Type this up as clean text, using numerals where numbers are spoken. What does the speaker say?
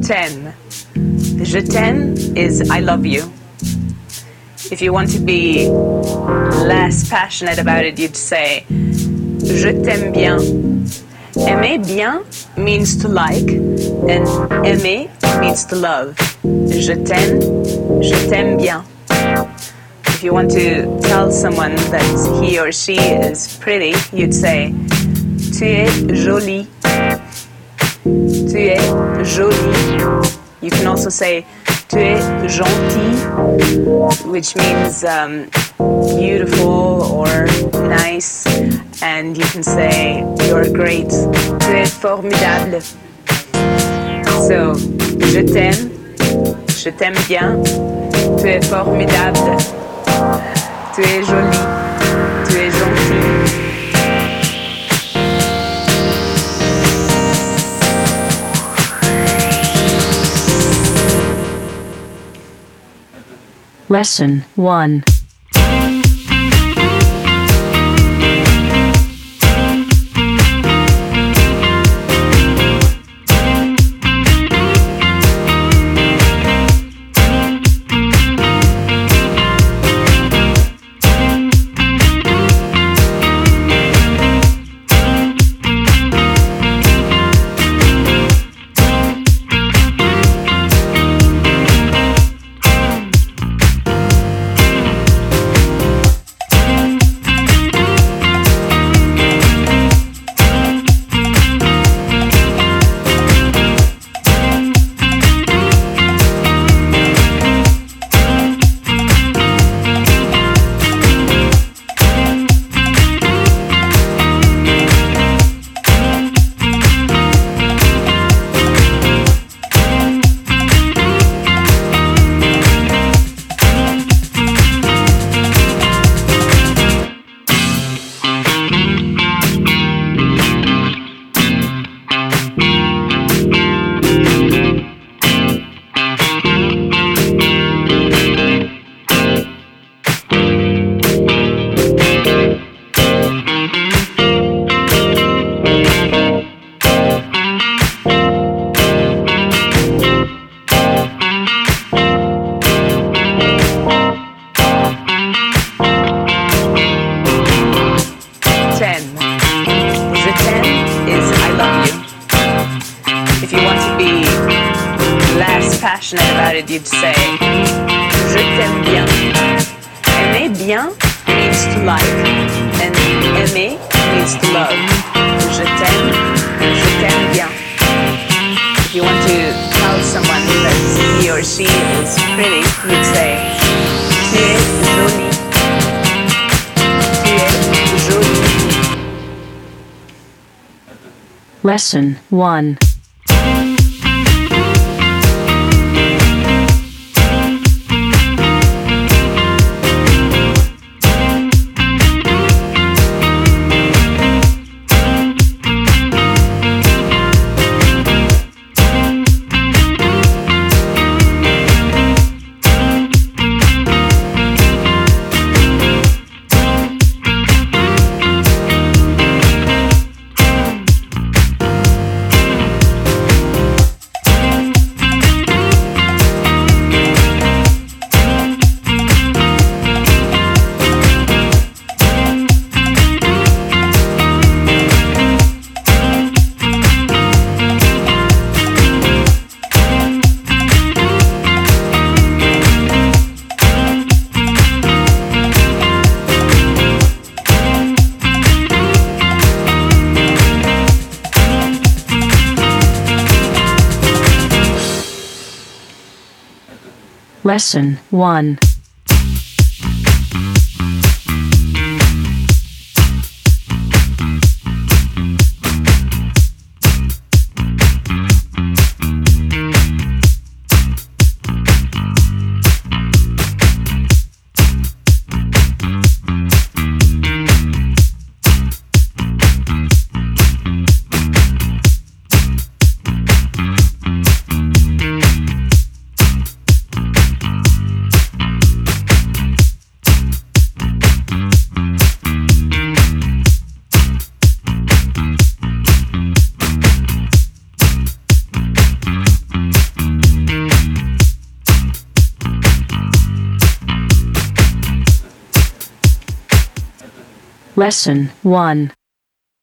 t'aime. Je t'aime is I love you. If you want to be less passionate about it, you'd say je t'aime bien. Aimer bien means to like, and aimer means to love. Je t'aime bien. If you want to tell someone that he or she is pretty, you'd say tu es jolie. Tu es jolie. You can also say tu es gentil, which means beautiful or nice, and you can say you're great. Tu es formidable. So, je t'aime bien, tu es formidable, tu es jolie, tu es gentil. Lesson 1. Passionate about it, you'd say je t'aime bien. Aimer bien means to like, and aimer means to love. Je t'aime bien. If you want to tell someone that he or she is pretty, you'd say tu es jolie. Tu es jolie. Lesson 1. Lesson 1. Lesson 1.